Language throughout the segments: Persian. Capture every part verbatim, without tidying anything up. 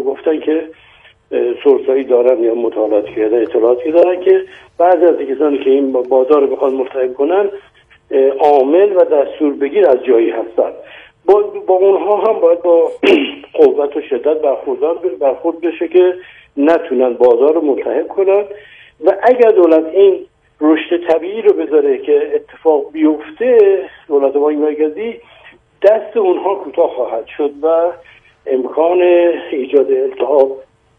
گفتن که سورسایی دارن یا مطالعات کردن اطلاعاتی دارن که بعضی از کسانی که این بازار رو بخواد ملتهب کنن عامل و دستور بگیر از جایی هستن. با, با اونها هم باید با قوت و شدت برخورد برخورد بشه که نتونن بازار رو ملتهب کنن و اگر دولت این رشد طبیعی رو بذاره که اتفاق بیفته، دولت بانک مرکزی دست اونها کوتاه خواهد شد و امکان ایجاد التهاب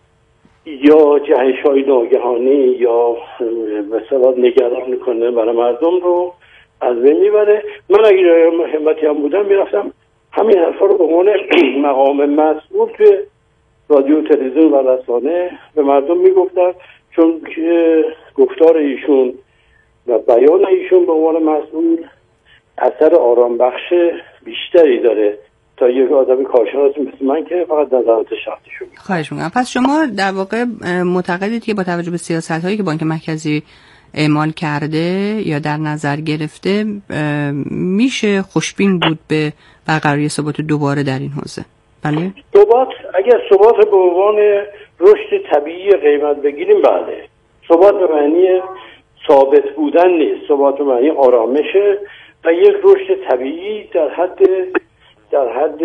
یا جهش‌های ناگهانی یا مثلا نگران کنه برای مردم رو از بین میبره. من اگر همتی هم بودم میرفتم همین حرفا رو به عنوان مقام مسئول توی رادیو تلویزیون و رسانه به مردم میگفتم، چون که گفتار ایشون و بیان ایشون به عنوان مسئول اثر آرام بخش بیشتری داره تا یک آدم کارشناس مثل من که فقط نظرات شخصی شد. خواهش میکنم. پس شما در واقع معتقدید که با توجه به سیاست هایی که بانک مرکزی اعمال کرده یا در نظر گرفته میشه خوشبین بود به برقراری ثبات دوباره در این حوزه؟ بله. ثبات، اگر ثبات به عنوان رشد طبیعی قیمت بگیریم، بله. ثبات به معنی ثابت بودن نیست، ثبات به معنی آرامشه و یک رشد طبیعی در حد در حد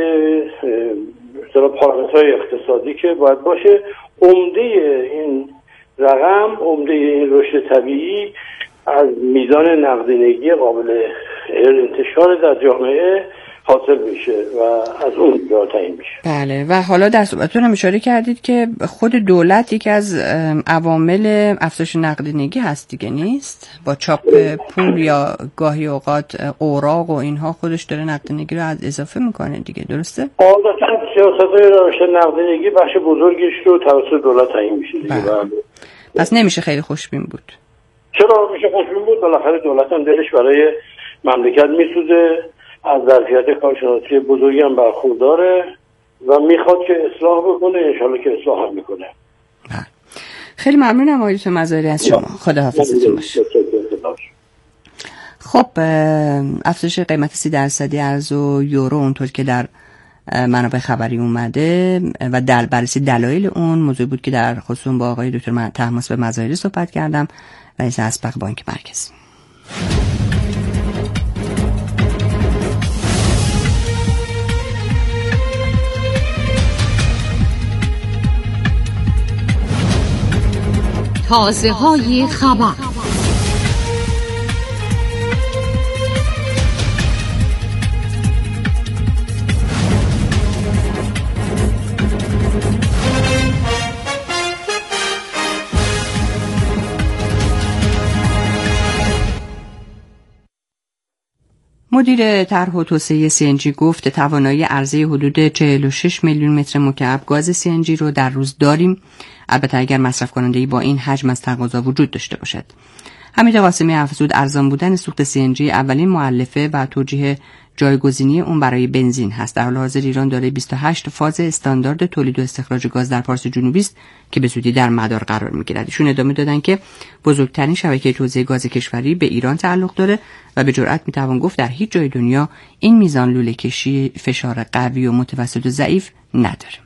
مثلا پارامترهای اقتصادی که باید باشه. عمده این رقم، عمده این رشد طبیعی از میزان نقدینگی قابل انتشار در جامعه حاصل میشه و از اون جا تعیین میشه. بله. و حالا در صحبتتون هم اشاره کردید که خود دولت یکی از عوامل افزایش نقدینگی هست دیگه، نیست؟ با چاپ پول یا گاهی اوقات اوراق و اینها خودش داره نقدینگی رو از اضافه میکنه دیگه، درسته؟ عادتا سیاست‌های روش نقدینگی بخش بزرگیش رو توسط دولت تعیین میشه دیگه. بله. پس نمیشه خیلی خوشبین بود. چرا میشه خوشبین بود؟ بالاخره دولت هم دلش برای مملکت میسوزه، از ظرفیت کارشناسی بزرگی هم برخورداره و میخواد که اصلاح بکنه، انشالله که اصلاح هم میکنه. خیلی ممنونم آقای دکتر مظاهری از شما. خداحافظتون باشه. خب، افزایش قیمت سی درصدی ارز و یورو اونطور که در منابع خبری اومده و در بررسی دلایل اون موضوع بود که در خصوص با آقای دکتر طهماسب مظاهری صحبت کردم، رئیس اسبق بانک مرکزی. تازه های خبر. مدیر طرح و توسعه سی ان جی گفت توانایی عرضه حدود چهل و شش میلیون متر مکعب گاز سی ان جی رو در روز داریم، البته اگر مصرف کننده‌ای با این حجم از تقاضا وجود داشته باشد. حمید قاسمی افزود ارزان بودن سوخت سی ان جی اولین مؤلفه و توجیه جایگزینی اون برای بنزین هست. در حال حاضر ایران دارای بیست و هشت فاز استاندارد تولید و استخراج گاز در پارس جنوبی است که به زودی در مدار قرار می‌گیرد. ایشون ادامه دادن که بزرگترین شبکه توزیع گاز کشوری به ایران تعلق داره و به جرئت میتوان گفت در هیچ جای دنیا این میزان لوله کشی فشار قوی و متوسط و ضعیف نداره.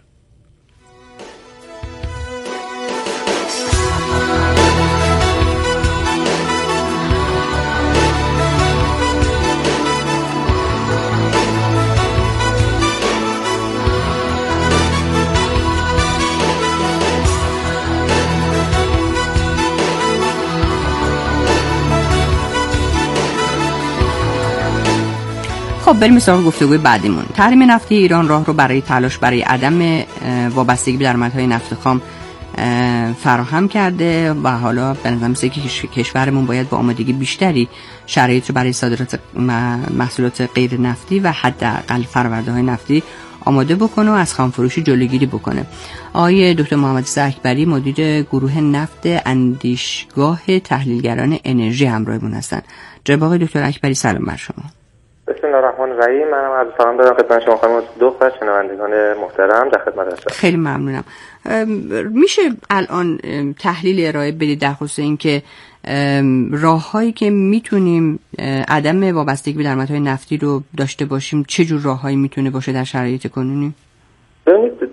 خب بریم سراغ گفتگوی بعدیمون. تحریم نفتی ایران راه رو برای تلاش برای عدم وابستگی به درآمدهای نفت خام فراهم کرده و حالا به نظر میاد که کشورمون باید با آمادگی بیشتری شرایط رو برای صادرات محصولات غیر نفتی و حداقل فرورده‌های نفتی آماده بکنه و از خامفروشی جلوگیری بکنه. آقای دکتر محمد اکبری مدیر گروه نفت اندیشگاه تحلیلگران انرژی همراهمون هستن. جناب آقای دکتر اکبری سلام بر شما. بسم الله الرحمن الرحیم. منم عرض سلام دارم خدمت شما خانم دکتر شنوندگان محترم، در خدمت هستم. خیلی ممنونم. میشه الان تحلیل ارائه بدید در خصوص اینکه راههایی که میتونیم عدم وابستگی به درآمدهای نفتی رو داشته باشیم چه جور راههایی میتونه باشه در شرایط کنونی؟ ببینید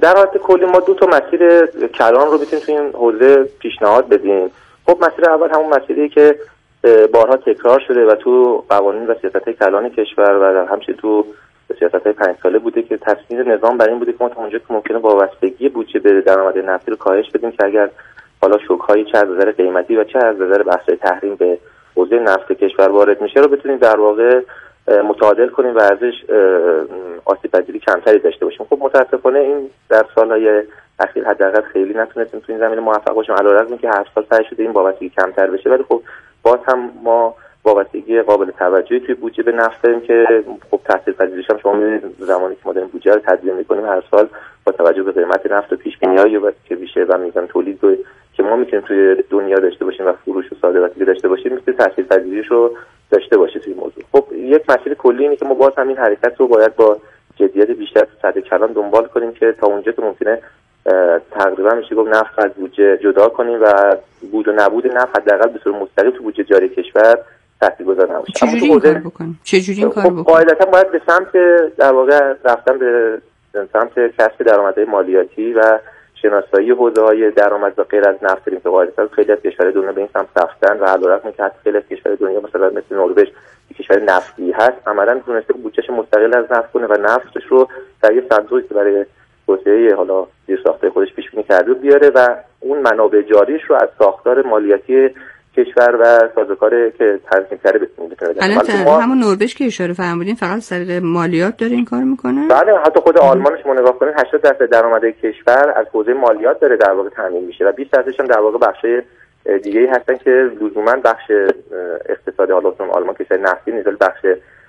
در حالت کلی ما دو تا مسیر کلان رو میتونیم تو این حوزه پیشنهاد بدیم. خب مسیر اول همون مسیری که بارها تکرار شده و تو قوانین و سیاست‌های کلان کشور و همچنین تو سیاست‌های پنج ساله بوده که تصمیم نظام بر این بوده که ما تا اونجا که ممکنه وابستگی بودجه به درآمد نفتی رو کاهش بدیم که اگر حالا شوک‌های چه از نظر قیمتی و چه از نظر بحث‌های تحریم به حوزه نفت کشور وارد میشه رو بتونیم در واقع متعادل کنیم و ازش آسیب‌پذیری کمتری داشته باشیم. خب متأسفانه این در سال‌های اخیر حداقل خیلی نتونستیم تو این زمینه موفق باشیم، علیرغم اینکه هر سال سعی شده این وابستگی کمتر بشه، ولی خب باز هم ما وابستگی قابل توجهی توی بودجه به نفت داریم که خب تاثیرپذیریش هم شما می‌بینید زمانی که ما داریم بودجه رو تدوین می‌کنیم هر سال با توجه به قیمت نفت و پیش‌بینی‌هایی که میشه و میزان تولید رو که ما می‌تونیم توی دنیا داشته باشیم و فروش و صادراتی داشته باشیم می‌تونه تاثیرپذیریش رو داشته باشه توی موضوع. خب یک مسیر کلی اینه که ما باز هم این حرکت رو باید با جدیت بیشتر تو سطح کلان دنبال کنیم که تا اونجا که ممکنه تقریبا میشه گفت نفت از بودجه جدا کنیم و بود و نبود نفت حداقل به صورت مستقیم تو بودجه جاری کشور تاثیرگذار نباشه. چجوری این کار بکنیم؟ چجوری این کار بکنیم؟ قاعدتا باید به سمت در واقع رفتن به سمت کسب درآمدهای مالیاتی و شناسایی حوزه‌های درآمد و غیر از نفت بریم که قاعدتا خیلی از کشورهای دنیا به این سمت رفتن و علیرغم اینکه حتی خیلی از کشورهای دنیا مثلا مثل نروژ کشور نفتی هست عملاً تونسته بودجهش مستقل از نفت کنه و نفتش رو در یک صندوقی که برای توسعه حالا زیرساخت‌های خودش پیش بینی کرده بیاره و اون منابع جاریش رو از ساختار مالیاتی کشور و سازوکار که تنظیم کرده بتونه بده. الان همون نروژ که اشاره فرمودین فقط از طریق مالیات داره این کار میکنه؟ بله، حتی خود آلمانش ما نگاه کنید هشتاد درصد درآمد کشور از حوزه مالیات داره در واقع تامین میشه و بیست درصدش هم در واقع بخشای دیگه‌ای هستن که لزوما بخش اقتصادی حالا اون آلمان کشور نفتی نیست، بخش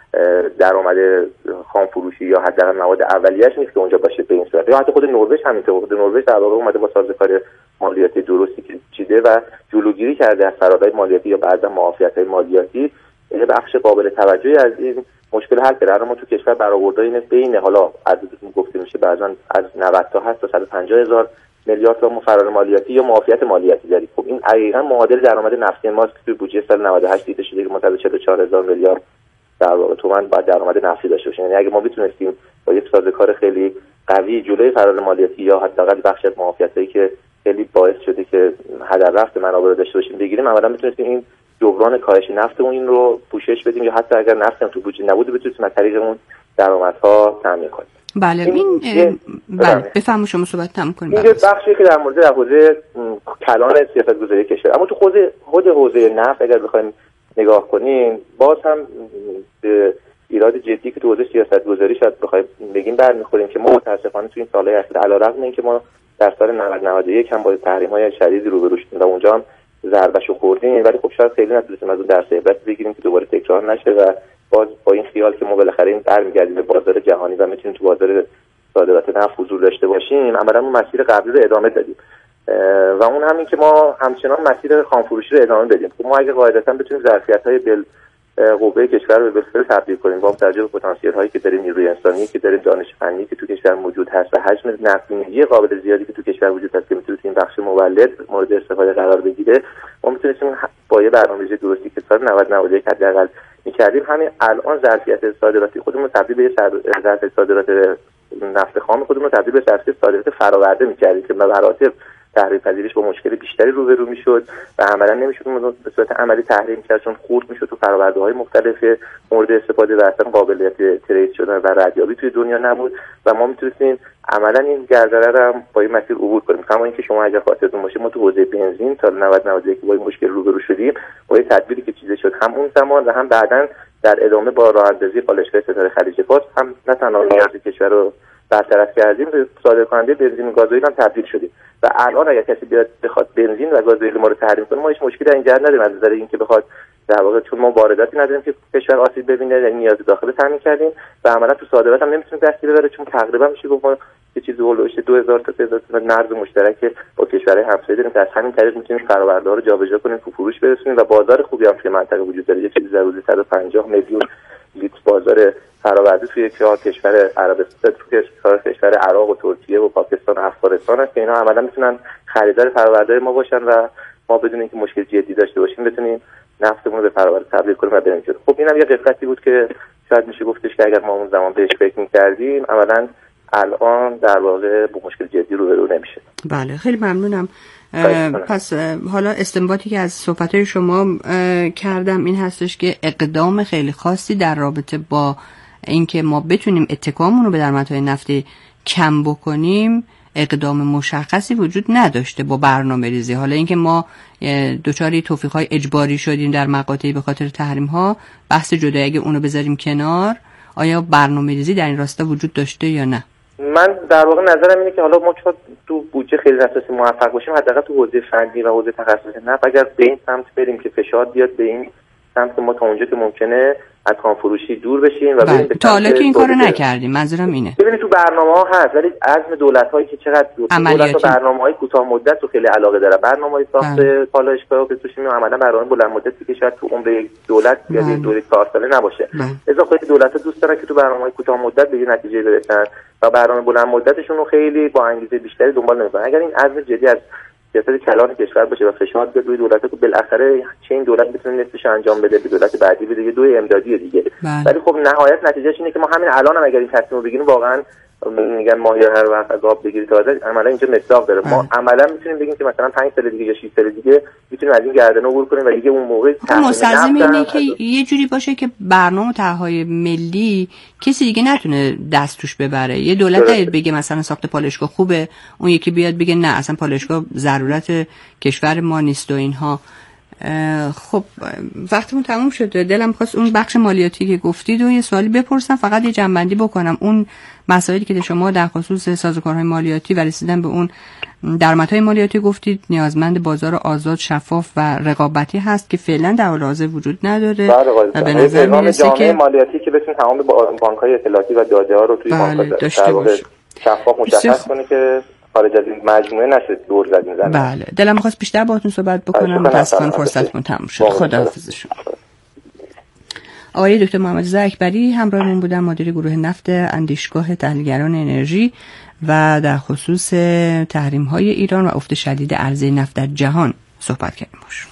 درآمد خام فروشی یا حداقل مواد اولیه‌اش نیست که اونجا باشه به این صورت. یا حتی خود نروژ همینطور، خود نروژ در واقع اومده با سازوکار مالیاتی درستی که چیده و جلوگیری کرده از فرارهای مالیاتی یا بعضا معافیت‌های مالیاتی. این بخش قابل توجهی از این مشکل حل کرده. ما تو کشور برآوردهای بین حالا از گفته میشه بعضا از نود تا هست تا صد و پنجاه هزار میلیارد تومان فرار مالیاتی یا معافیت مالیاتی داریم. خب این دقیقاً معادل درآمد نفتی ماست که تو بودجه سال نود و هشت دیده شده که متوسط چهل و چهار هزار میلیارد در واقع تومان باید درآمد نفتی داشته باشیم. یعنی اگه ما بتونستیم با یک سازوکار خیلی قوی جلوی فرار مالیاتی یا حداقل بخش از معافیتایی که خیلی باعث شده که هدر رفت منابع رو داشته باشیم بگیریم، اولا میتونستیم این جبران کاهش نفتمون این رو پوشش بدیم یا حتی اگر نفت هم تو بودجه نبوده بتونیم از طریق اون درآمدها تامین کنیم. بله این, این بله بفرمایید شما صحبت تموم کنید. این بخشی که در مورد حوزه کلان سیاست‌گذاری کشور، اما تو حوزه خود حوزه نفت اگر بخوایم نگاه کنیم باز هم به ایراد جدی که تو حوزه سیاست‌گذاری شاید بخوایم بگیم برمیخوریم که ما متأسفانه تو این سال‌های اخیر علیرغم اینکه ما در سال نود نود و یک هم با تحریم‌های شدیدی روبرو شدیم و اونجا هم ضربه‌شو خوردیم، ولی خب شاید خیلی نتونستیم از اون درس عبرت بگیریم که دوباره تکرار نشه و باز با این خیال که ما بالاخره این برمیگردیم به بازار جهانی و میتونیم تو بازار صادرات نفت حضور داشته باشیم، عملاً اون مسیر قبلی رو ادامه دادیم و اون همین که ما همچنان مسیر خامفروشی رو ادامه بدیم. خب ما اگه قاعدتاً بتونیم ظرفیت‌های بل قوه کشور رو به فعل تبدیل کنیم با توجه به پتانسیل هایی که داریم، نیروی انسانی که داریم، دانش فنی که تو کشور موجود هست و حجم نقدینگی قابل زیادی که تو کشور وجود هست که میتونه این بخش مولد مورد استفاده قرار بگیره، ما میتونیم با یه برنامه‌ریزی درستی که سال نود نود و یک حداقل می‌کردیم همین الان ظرفیت صادراتی خودمون رو تبدیل به ظرفیت صادرات نفت خام خودمون رو تبدیل به ظرفیت صادرات فرآورده می‌کردیم که به مراتب تحریم پذیریش با مشکل بیشتری روبرو میشد و عملا نمیشد اون به صورت عملی تحریم کرد چون خورد میشد تو فرآورده‌های مختلف مورد استفاده و اصلا قابلیت ترید شدن و ردیابی توی دنیا نبود و ما میتونستیم عملا این گردره رو با این مسیر عبور کنیم. کما اینکه شما اگر خاطرتون باشه ما تو حوزه بنزین سال نود نود و یک با این مشکل روبرو شدیم با این تدبیری که چیده شد هم اون زمان و هم بعداً در ادامه با راه‌اندازی پالایشگاه ستاره خلیج فارس هم نه تنها نیاز کشور رو برطرف کردیم به صادرکننده بنزین و گازوئیل هم تبدیل شدیم و الان اگر کسی بیاد بخواد بنزین و گازوئیل ما رو تحریم کنه ما هیچ مشکلی در این جهت نداریم از نظر اینکه بخواد در واقع چون ما وارداتی نداریم که کشور آسیب ببینه، یعنی نیاز داخلی تامین کردیم و عملا تو صادرات هم نمیتونیم دستی ببره چون تقریبا میشه گفت ما یه چیزی هولوش دو هزار تا سه هزار تا مرز مشترک با کشورهای همسایه داریم که از همین طریق میتونیم فرآورده‌ها رو جابجا کنیم، تو فروش برسونیم و بازار خوبی هم توی منطقه وجود داره. یه چیزی در حدود صد و پنجاه میلیون لیتر بازار فرآورده توی چهار کشور عربستان، توی چهار کشور عراق و ترکیه و پاکستان و افغانستان هست که اینا عملا میتونن خریدار فرآورده ما باشن و ما بدون اینکه مشکل جدی داشته باشیم بتونیم نفتمون رو به فرآورده تبدیل کنیم و بریم جلو. خب اینم یه قسمتی بود که شاید میشه گفتش که اگر ما اون زمان بهش فکر می‌کردیم عملاً الان در واقع با مشکل جدی روبرو نمیشه. بله خیلی ممنونم. پس حالا استنباطی که از صحبت‌های شما کردم این هستش که اقدام خیلی خاصی در رابطه با اینکه ما بتونیم اتکامون رو به درآمدهای نفتی کم بکنیم اقدام مشخصی وجود نداشته با برنامه‌ریزی. حالا اینکه ما دوچاری توفیق‌های اجباری شدیم در مقاطعی به خاطر تحریم‌ها بحث جدا، اگه اونو بذاریم کنار آیا برنامه‌ریزی در این راستا وجود داشته یا نه؟ من در واقع نظرم اینه که حالا ما چون تو بودجه خیلی اساسی موفق باشیم حداقل تو حوزه فنی و حوزه تخصصی نفت اگر به این سمت بریم که فشار بیاد به این سمت ما تا اونجا که ممکنه از کانفروشی دور بشیم و بریم تا حالا که این کارو نکردیم. منظورم اینه ببینید تو برنامه‌ها هست ولی عزم دولت‌هایی که چقدر دولت‌ها برنامه‌های کوتاه مدت رو خیلی علاقه داره. برنامه‌های ساخت پالایشگاه و پتروشیمی عملاً برنامه بلند مدتی که شاید تو عمر دولت یا دوره چهار ساله نباشه. اضافه دولت‌ها دوست دارن که تو برنامه‌های کوتاه مدت به نتیجه برسن و برنامه بلند مدتشون رو خیلی با انگیزه بیشتری دنبال نمی‌کنن. اگر این عزم جدی از سیاست کلان کشور باشه و فشار بیاد روی دولت‌ها که بالاخره چه این دولت بتونه نصفش انجام بده به دولت بعدی بده یه دوی امدادی دیگه. ولی خب نهایت نتیجهش اینه که ما همین الان هم اگر این تصمیم رو بگیریم واقعا میگن ماهی هر وقت از آب بگیری تازه عملا اینجا مصداق داره. ما عملا میتونیم بگیم که مثلا پنج سال دیگه یا شش سال دیگه میتونیم از این گردنه عبور کنیم و دیگه اون موقع مستلزم اینه که یه جوری باشه که برنامه طرح‌های ملی کسی دیگه نتونه دست توش ببره. یه دولت بیاد بگه مثلا ساخت پالایشگاه خوبه، اون یکی بیاد بگه نه اصلا پالایشگاه ضرورت کشور ما نیست و اینها. خب وقتمون تموم شده. دلم خواست اون بخش مالیاتی که گفتید و یه سوالی بپرسم، فقط یه جنبندی بکنم. اون مسائلی که شما در خصوص سازوکارهای مالیاتی و رسیدن به اون درآمدهای مالیاتی گفتید نیازمند بازار آزاد، شفاف و رقابتی هست که فعلا در حال حاضر وجود نداره. و به نظر میرسه که مالیاتی که بتونه تمام بانک‌های اطلاعاتی و داده‌ها رو توی بانک‌ها داشته باشه، شفاف مشخص کنه که خارج از این مجموعه نشه دور زدیم زدن. بله دلم خواست بیشتر باهاتون صحبت بکنم، متأسفانه فرصتمون تموم شد. خداحافظ شما. آقای دکتر محمد رضا اکبری همراهمون بودن، مدیر گروه نفت اندیشگاه تحلیلگران انرژی و در خصوص تحریم‌های ایران و افت شدید عرضه نفت در جهان صحبت کردیم باشون.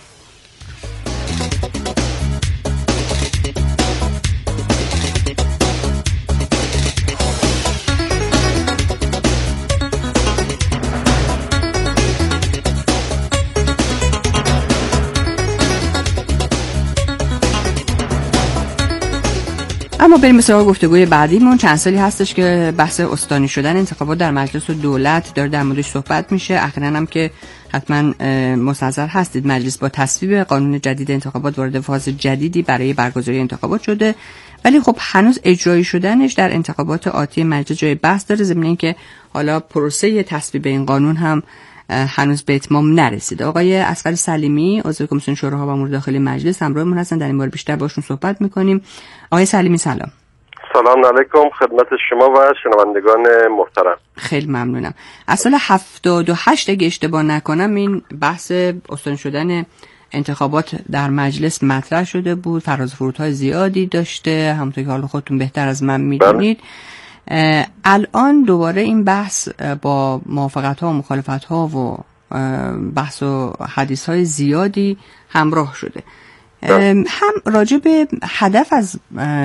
اما بریم به سراغ گفتگوی بعدیمون. چند سالی هستش که بحث استانی شدن انتخابات در مجلس و دولت داره در موردش صحبت میشه. اخیراً هم که حتما مستحضر هستید مجلس با تصویب قانون جدید انتخابات وارد فاز جدیدی برای برگزاری انتخابات شده، ولی خب هنوز اجرایی شدنش در انتخابات آتی مجلس جای بحث داره، ضمن اینکه حالا پروسه تصویب این قانون هم هنوز به اتمام نرسیده. آقای اصغر سلیمی عضو کمیسیون شوراها و امور داخلی مجلس همراهمون هستن، در این باره بیشتر باشون صحبت میکنیم. آقای سلیمی سلام. سلام علیکم خدمت شما و شنوندگان محترم. خیلی ممنونم. از سال هفتاد و هشت اگه اشتباه نکنم این بحث استانی شدن انتخابات در مجلس مطرح شده بود، فراز و فرودهای زیادی داشته، همونطور که حالا خودتون بهتر از من میدونید. الان دوباره این بحث با موافقت ها و مخالفت ها و بحث و حدیث های زیادی همراه شده. هم راجع به هدف از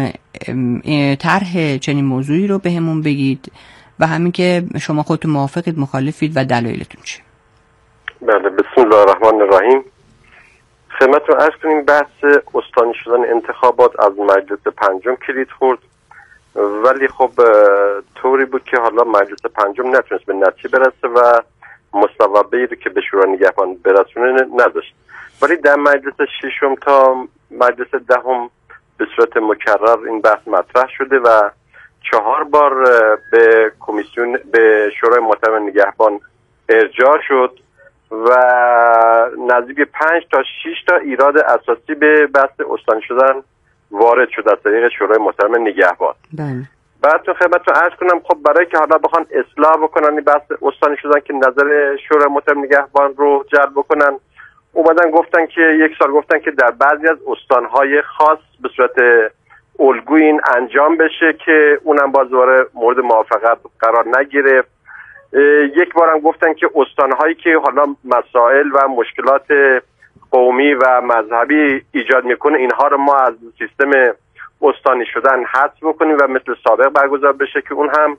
طرح چنین موضوعی رو به همون بگید و همین که شما خودتون موافقید، مخالفید و دلایلتون چیه؟ بله، بسم الله الرحمن الرحیم. خدمتتون عرض کنیم بحث استانی شدن انتخابات از مجلس پنجم کلید خورد، ولی خب طوری بود که حالا مجلس پنجم نتونست به نتیجه برسه و مصوبه‌ای رو که به شورای نگهبان برسونه نداشت. ولی در مجلس ششم تا مجلس دهم به صورت مکرر این بحث مطرح شده و چهار بار به کمیسیون به شورای محترم نگهبان ارجاع شد و نزدیک پنج تا شش تا ایراد اساسی به بحث استانی شدن وارد شد از طریق شورای محترم نگهبان. بله. بعدتون خدمتتون عرض کنم خب برای که حالا بخوان اصلاح بکنن این بحث استانی شدن که نظر شورای محترم نگهبان رو جلب بکنن، اومدن گفتن که یک سال گفتن که در بعضی از استانهای خاص به صورت الگویی این انجام بشه که اونم باز دوباره مورد موافقت قرار نگرفت. یک بارم گفتن که استانهایی که حالا مسائل و مشکلات قومی و مذهبی ایجاد میکنه اینها رو ما از سیستم استانی شدن حذف بکنیم و مثل سابق برگزار بشه که اون هم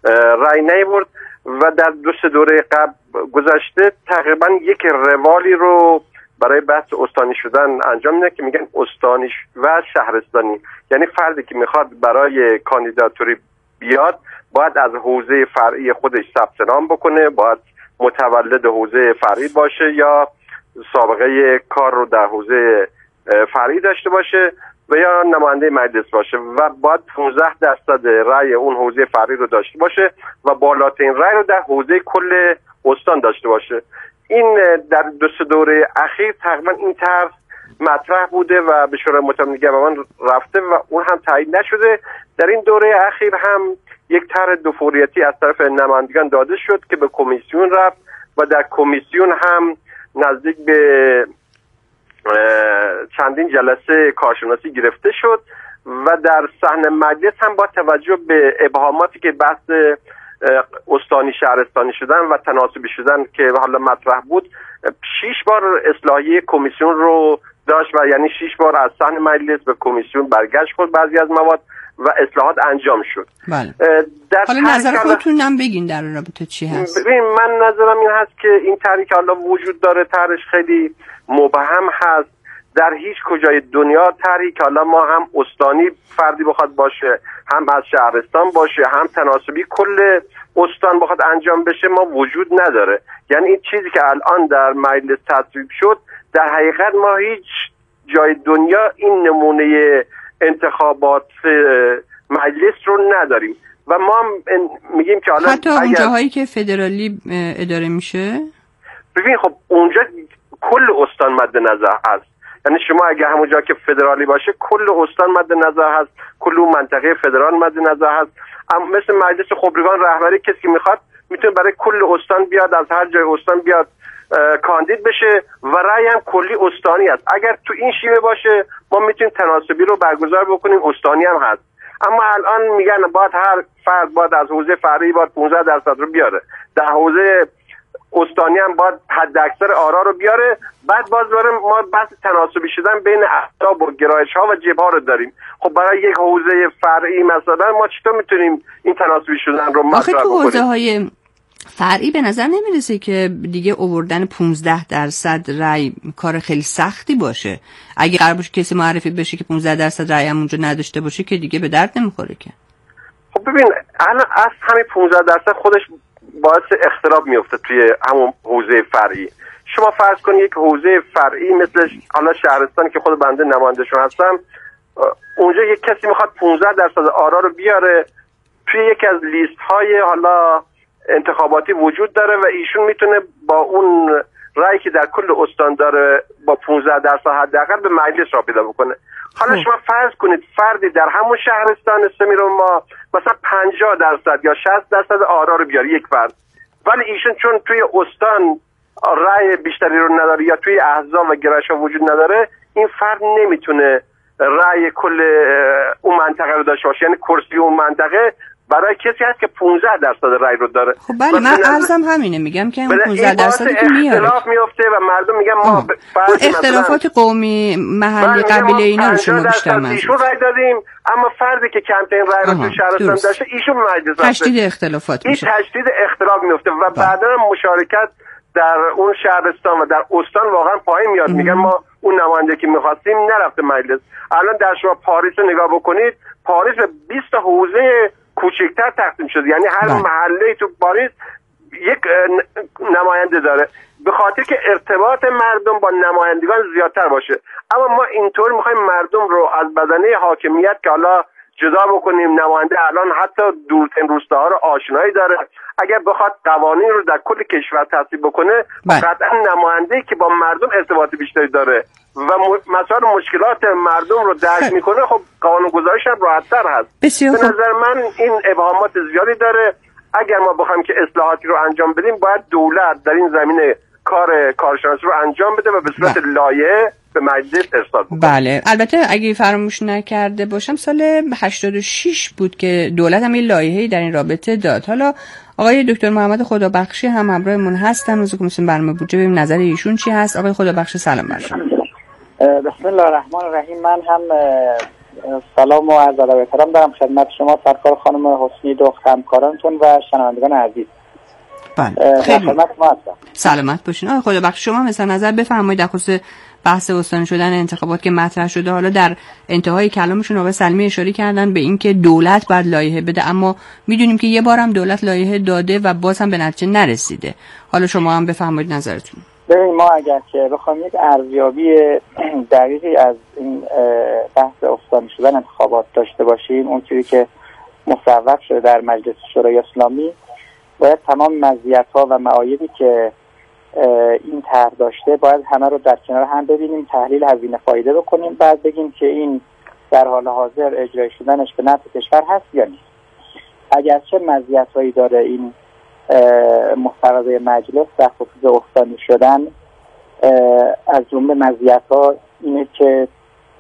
رأی نیاورد و در دو سه دوره قبل گذشته تقریبا یک روالی رو برای بحث استانی شدن انجام میده که میگن استانی و شهرستانی. یعنی فردی که میخواد برای کاندیداتوری بیاد باید از حوزه فرعی خودش ثبت نام بکنه، باید متولد حوزه فرعی باشه یا سابقه کار رو در حوزه فرعی داشته باشه و یا نماینده مجلس باشه و باید پانزده درصد رأی اون حوزه فرعی رو داشته باشه و بالاترین رأی رو در حوزه کل استان داشته باشه. این در دو سه دوره اخیر تقریبا این طرح مطرح بوده و به شورای مطالعه نگهبان رفته و اون هم تایید نشده. در این دوره اخیر هم یک طرح دو فوریتی از طرف نمایندگان داده شد که به کمیسیون رفت و در کمیسیون هم نزدیک به چندین جلسه کارشناسی گرفته شد و در صحن مجلس هم با توجه به ابهاماتی که بحث استانی شهرستانی شدن و تناسبی شدن که حالا مطرح بود، شش بار اصلاحیه کمیسیون رو داشت و یعنی شش بار از صحن مجلس به کمیسیون برگشت خود بعضی از مواد و اصلاحات انجام شد. بله. حالا نظر خودتون هم بگین در رابطه چی هست؟ ببین من نظرم این هست که این طرحی که حالا وجود داره طرحش خیلی مبهم هست. در هیچ کجای دنیا طرحی که حالا ما هم استانی فردی بخواد باشه، هم از شهرستان باشه، هم تناسبی کل استان بخواد انجام بشه ما وجود نداره. یعنی این چیزی که الان در مجلس تصویب شد در حقیقت ما هیچ جای دنیا این نمونه انتخابات مجلس رو نداریم و ما میگیم که حالا حتی اون جاهایی که فدرالی اداره میشه. ببین خب اونجا کل استان مد نظر هست. یعنی شما اگه همونجا که فدرالی باشه کل استان مد نظر هست، کل اون منطقه فدرال مد نظر هست. اما مثل مجلس خبرگان رهبری کسی که میخواد میتونه برای کل استان بیاد، از هر جای استان بیاد کاندید بشه و رأی هم کلی استانی است. اگر تو این شیوه باشه ما میتونیم تناسبی رو برگزار بکنیم، استانی هم هست. اما الان میگن باید هر فرد باید از حوزه فرعی باید پانزده درصد رو بیاره، در حوزه استانی هم باید حد اکثر آرا رو بیاره. بعد باز داریم ما بحث تناسبی شدن بین احزاب و گرایش ها و جبهه ها رو داریم. خب برای یک حوزه فرعی مثلا ما چطور میتونیم این تناسبی شدن رو مطرح بکنیم؟ آخه تو حوزه های فرعی به نظر نمیرسه که دیگه آوردن پانزده درصد رأی کار خیلی سختی باشه. اگه قرار باشه کسی معرفی بشه که پانزده درصد رأی هم اونجا نداشته باشه که دیگه به درد نمیخوره که. خب ببین الان از همین پانزده درصد خودش باعث اختلاف میفته توی همون حوزه فرعی. شما فرض کنید یک حوزه فرعی مثل حالا شهرستان که خود بنده نماینده‌شون هستم، اونجا یک کسی میخواد پانزده درصد آرا رو بیاره توی یکی از لیست های حالا انتخاباتی وجود داره و ایشون میتونه با اون رأی که در کل استان داره با پانزده درصد حداقل به مجلس را پیدا بکنه. حالا شما فرض کنید فردی در همون شهرستان سمیرو ما مثلا پنجاه درصد یا شصت درصد آرا رو بیاره یک فرد، ولی ایشون چون توی استان رأی بیشتری رو نداره یا توی احزاب و گرایش ها وجود نداره، این فرد نمیتونه رأی کل اون منطقه رو داشته باشه. یعنی کرسی اون منطقه برای کسی هست که پانزده درصد رأی رو داره. خب بله من عرضم همینه، میگم که اون پانزده درصدی که میاره اختلاف میفته و مردم میگن ما اون اختلافات قومی محلی قبیله اینا رو شما بیشتر منظور ایشون رأی دادیم اما فردی که کمترین رأی رو تو شهرستان داشته ایشون مجلس تشدید اختلافات میشه. این تشدید اختلاف میفته و بعدا مشارکت در اون شهرستان و در استان واقعا پایین میاد. میگن ما اون نماینده که می‌خواستیم نرفته مجلس. الان در شما پاریس رو نگاه بکنید، پاریس به بیست حوزه کوچکتر تقسیم شده. یعنی هر محله تو پاریس یک نماینده داره به خاطر که ارتباط مردم با نمایندگان زیادتر باشه. اما ما اینطور می‌خوایم مردم رو از بدنه حاکمیت که حالا جدا بکنیم. نماینده الان حتی دورترین روستاها رو آشنایی داره. اگر بخواد قوانین رو در کل کشور تصویب بکنه قطعا نماینده‌ای که با مردم ارتباط بیشتری داره و مسائل مشکلات مردم رو درک میکنه، خب قانون گذاریش هم راحت‌تر هست. به نظر من این ابهامات زیادی داره. اگر ما بخوایم که اصلاحاتی رو انجام بدیم باید دولت در این زمینه کار کارشناسی رو انجام بده و به صورت لایحه به مجلس ارسال بکنه. بله البته اگه فراموش نکرده باشم سال هشتاد و شش بود که دولت هم این لایحه‌ای در این رابطه داد. حالا آقای دکتر محمد خدابخشی هم همراهمون هستن از کمیسیون برنامه بودجه، ببینیم نظر ایشون چی هست. آقای خدابخشی سلام بر شما. بسم الله الرحمن الرحیم. من هم سلام و عرض ادب و احترام دارم خدمت شما سرکار خانم حسنی دخت، همکارانتون و شنوندگان عزیز. بله خیلی خدمت شما هستم. سلامت باشین. آقای خدا بخش، شما مثلا نظر بفرمایید در خصوص بحث استانی شدن انتخابات که مطرح شده. حالا در انتهای کلامشون آقای سلمی اشاره کردن به اینکه دولت باید لایحه بده، اما میدونیم که یه بارم دولت لایحه داده و باز هم به نتیجه نرسیده. حالا شما هم بفرمایید نظرتون. ببین، ما اگر که بخوایم یک ارزیابی دقیقی از این بحث استانی شدن انتخابات داشته باشیم، اونجوری که مصوب شده در مجلس شورای اسلامی، باید تمام مزیت‌ها و معایبی که این طرح داشته باید همه رو در کنار هم ببینیم، تحلیل هزینه فایده بکنیم، بعد بگیم که این در حال حاضر اجرای شدنش به نفع کشور هست یا نیست. اگرچه مزیت‌هایی داره این مستقضای مجلس در خصوص استانی شدن، از جمله مزیت‌ها اینه که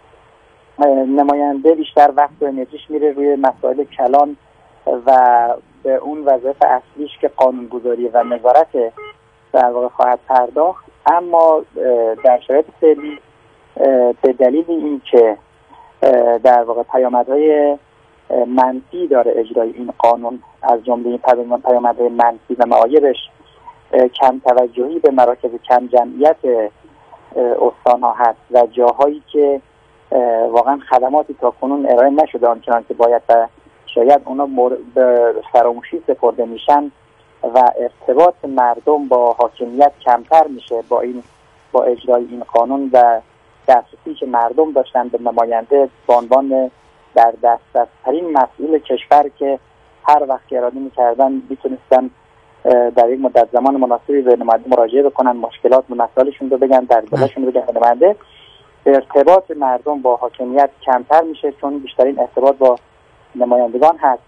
نماینده بیشتر وقت و انرژیش میره روی مسائل کلان و به اون وظایف اصلیش که قانونگذاری و نظارت در واقع خواهد پرداخت. اما در شرایط فعلی به دلیل این که در واقع پیامدهای منفی داره اجرای این قانون، از جمله این پیامدهای منفی و معایبش کم توجهی به مراکز کم جمعیت استان‌ها هست و جاهایی که واقعا خدماتی تا کنون ارائه نشده آنچنان که باید و شاید اونا به فراموشی سپرده میشن و ارتباط مردم با حاکمیت کمتر میشه با این با اجرای این قانون و دسترسی که مردم داشتن به نماینده به عنوان در دسترسترین مسئول کشور که هر وقت اراده میکردن میتونستن در یک مدت زمان مناسبی به نماینده مراجعه بکنن، مشکلات و مسائلشون رو بگن، در دلشون رو بگن به نماینده. ارتباط مردم با حاکمیت کمتر میشه چون بیشترین ارتباط با نمایندگان هست.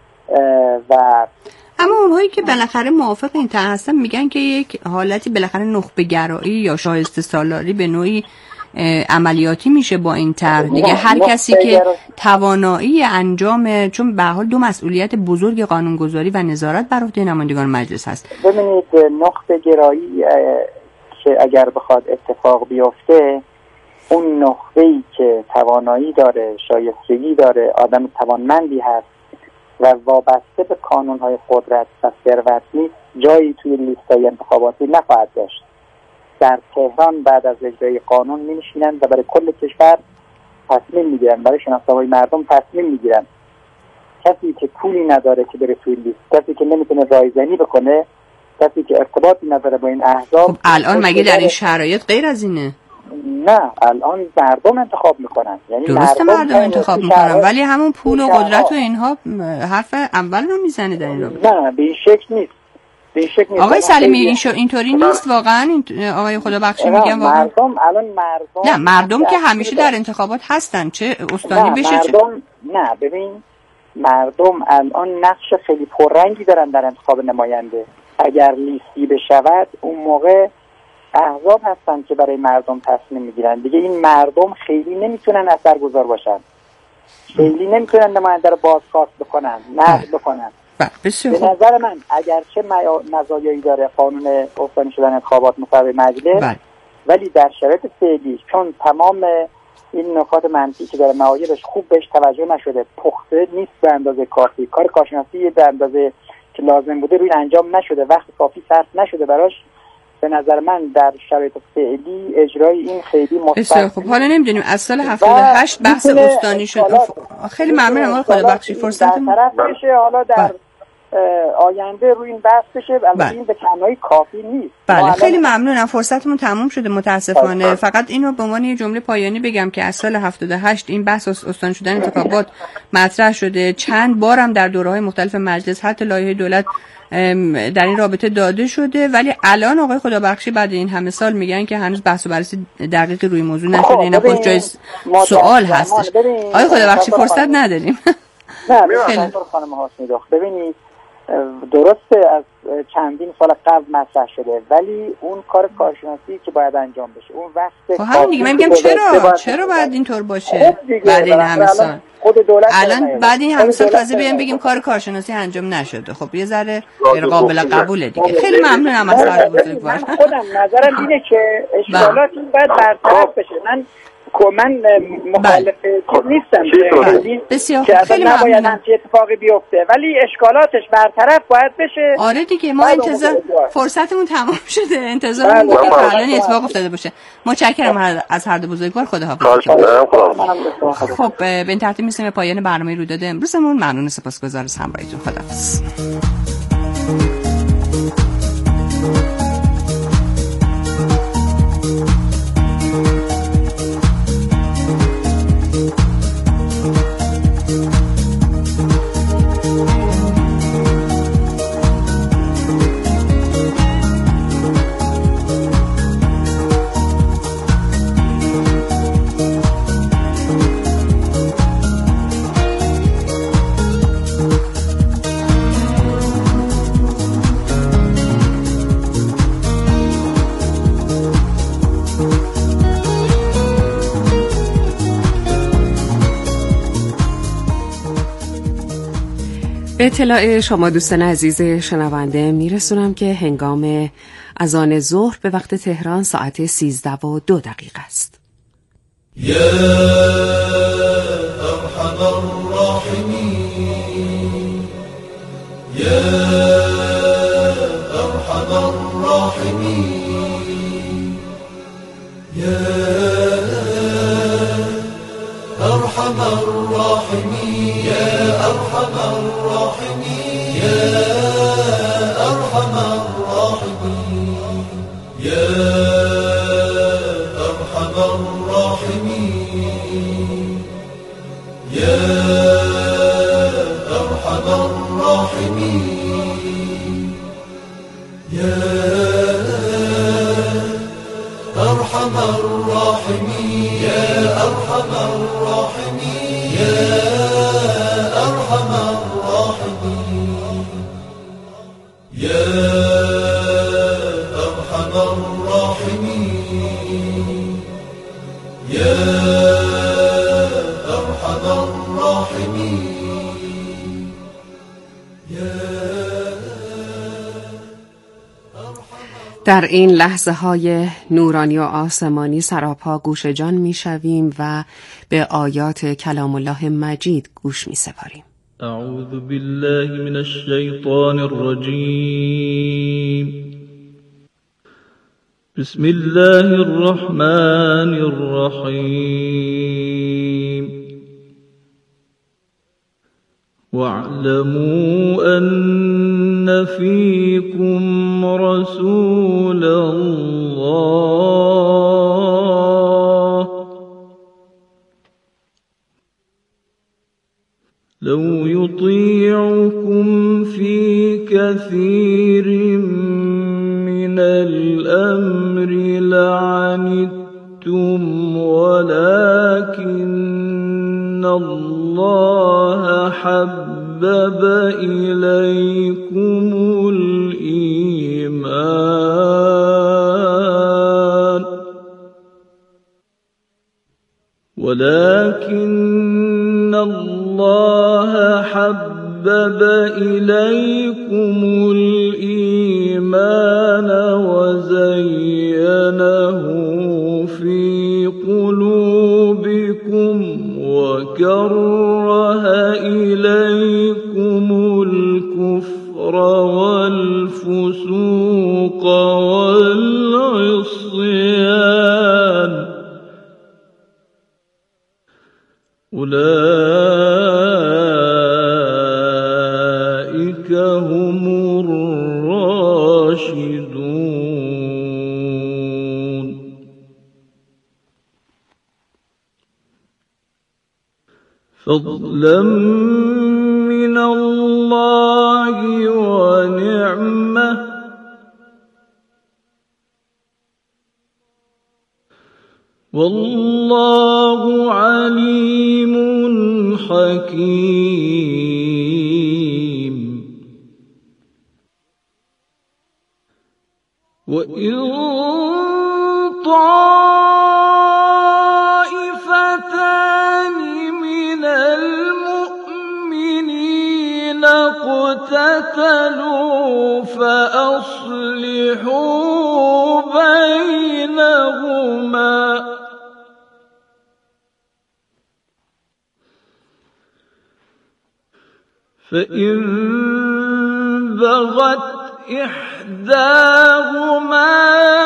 و اما اونهایی که بالاخره موافق این طرح هستن میگن که یک حالتی بالاخره نخبه گرایی یا شایسته سالاری به نوعی عملیاتی میشه با این طرح دیگه. هر کسی که توانایی انجام، چون به هر حال دو مسئولیت بزرگ قانونگذاری و نظارت بر عهده نمایندگان مجلس هست. ببینید، نخبه گرایی که اگر بخواد اتفاق بیفته، اون نخبه‌ای که توانایی داره، شایستگی داره، آدم توانمندی هست و وابسته به کانون‌های قدرت و ثروت نیست، جایی توی لیست‌های انتخاباتی نخواهد داشت. در تهران بعد از اجرای قانون می‌نشینن و برای کل کشور تصمیم می‌گیرن، برای شناسایی مردم تصمیم می‌گیرن. کسی که پولی نداره که بره توی لیست، کسی که نمیتونه رایزنی بکنه، کسی که ارتباطی نداره با این احزاب. خب الان مگه در این شرایط غیر از اینه؟ نه، الان مردم انتخاب میکنن. یعنی درسته مردم, مردم انتخاب میکنن، ولی همون پول و قدرت و اینها حرف اول رو میزنه در این رابطه. نه، به این شکل نیست. به این شکل نیست. آقای سلیمی این شو اینطوری نیست واقعا. این آقای خدا بخشی میگم واقعا مردم الان مردم نه مردم که همیشه در انتخابات هستن، چه استانی بشه مردم چه نه. ببین، مردم الان نقش خیلی پررنگی دارن در انتخاب نماینده. اگر لیستی بشود، اون موقع احزاب هستن که برای مردم تصمیم میگیرن دیگه. این مردم خیلی نمیتونن اثرگذار باشن، خیلی نمیتونن نماینده رو بازخواست بکنن، نقد بکنن. به نظر من اگرچه مزایایی داره قانون استانی شدن انتخابات مصوب مجلس، بله. ولی در شرایط فعلی چون تمام این نکات منفی که داره معایبش خوب بهش توجه نشده، پخته نیست به اندازه کافی، کار کارشناسی به اندازه که لازم بوده روی انجام نشده، وقت کافی صرف نشده براش، به نظر من در شرایط فعلی اجرای این خیلی مستقیم. خب حالا نمیدونیم از سال هفتاد و هشت بحث استانی شد. خیلی ممنونم آقای خدا بخشی فرصت طرف بشه حالا در آینده روی این بحث بشه، البته این به تنهایی کافی نیست. بله خیلی ممنونم، فرصتمون تموم شده متاسفانه. بله. فقط اینو به عنوان یه جمله پایانی بگم که از سال هفتاد و هشت این بحث استانی شدن انتخابات مطرح شده، چند بارم در دوره‌های مختلف مجلس حتی لایحه دولت در این رابطه داده شده، ولی الان آقای خدا بخشی بعد این همه سال میگن که هنوز بحث و بررسی دقیقی روی موضوع نشده. اینا پشت جای سوال هستش. آقای خدا بخشی فرصت نداریم. نه ببینید خانم حسنی دخت، ببینید درسته از چندین سال قبل مطرح شده، ولی اون کار کارشناسی که باید انجام بشه، اون وقت خب همین دیگه من میگم چرا چرا باید اینطور باشه بعد این همه سال؟ خود دولت الان بعد این همه سال تازه بیان بگیم کار کارشناسی انجام نشده. خب یه ذره غیر قابل قبوله دیگه. خیلی ممنونم از حضور بزرگوار. خودم نظرم اینه که اشکالات این باید برطرف بشه. من من مخالف نیستم بسیار که خیلی نباید همچین اتفاقی بیفته، ولی اشکالاتش برطرف باید بشه. آره دیگه، ما انتظار فرصتمون تمام شده، انتظار بود که فعلا اتفاق افتاده باشه. متشکرم از هر دو بزرگوار. خداحافظ. خب به این ترتیب میرسیم به پایان برنامه رویداد امروزمون. ممنون، سپاسگزار از همراهیتون. خداحافظ. به اطلاع شما دوستان عزیز شنونده میرسونم که هنگام اذان ظهر به وقت تهران ساعت سیزده و دو دقیقه است. یا ارحم الراحمین، یا ارحم الراحمین، یا ارحم الراحمین، یا ارحم الراحمین، یا ارحم الراحمین، یا ارحم الراحمین، یا ارحم الراحمین، یا ارحم الراحمین، یا ارحم الراحمین، یا ارحم الراحمین، یا ارحم الراحمین، یا ارحم الراحمین، یا در این لحظه های نورانی و آسمانی سراپا گوش جان می شویم و به آیات کلام الله مجید گوش می سپاریم. اعوذ بالله من الشیطان الرجیم. بسم الله الرحمن الرحیم. واعلموا أن فيكم رسول الله لو يطيعكم في كثير من الأمر لعنتم ولكن الله حبب إليكم الإيمان ولكن الله حبب إليكم الإيمان وزينه في قلوبكم وكره إليكم الكفر والفسوق والعصيان أولئك هم الراشدون. فضلا من الله ونعمة والله عليم حكيم. وإن طائفتان من المؤمنين اقتتلوا فأصلحوا بينهما فإن بغت إحداهما